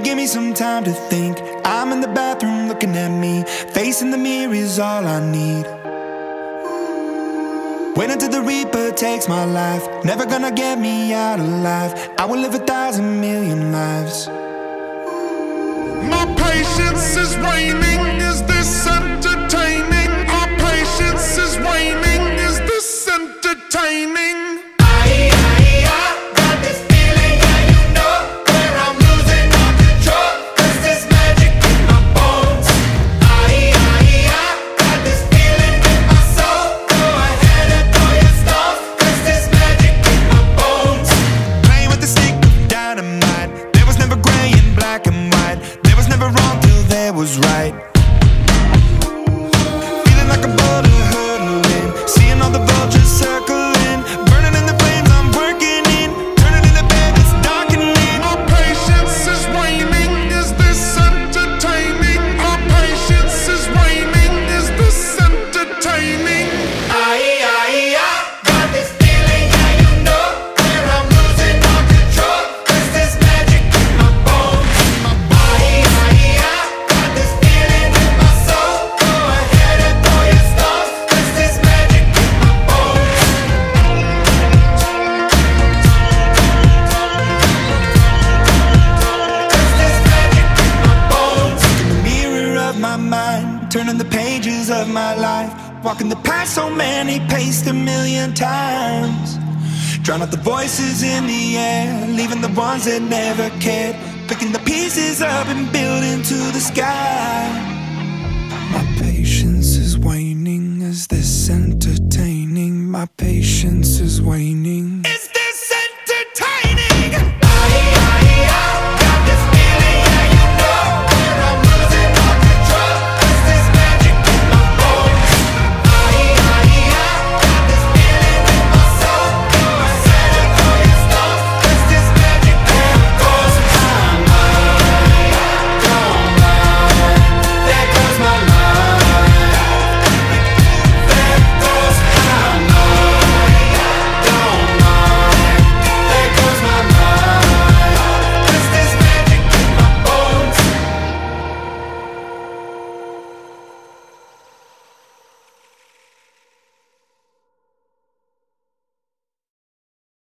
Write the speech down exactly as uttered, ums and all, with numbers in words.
give me some time to think. I'm in the bathroom looking at me. Facing the mirror is all I need. Wait until the Reaper takes my life. Never gonna get me out alive. I will live a thousand million lives. My patience is waning. Is this entertaining? My patience is waning. Is this entertaining? Was right. Feeling like a boulder hurtling, seeing all the vultures circling, burning in the flames I'm working in, turning in the bed that's darkening. My patience is waning. Is this entertaining? My patience is waning. Is this entertaining? I, I, I got this feeling, yeah, you know, where I'm losing all control. There's this magic in my bones. My body, I, I turning the pages of my life, walking the path so many paced a million times. Drown out the voices in the air, leaving the ones that never cared, picking the pieces up and building to the sky. My patience is waning. Is this entertaining? My patience is waning.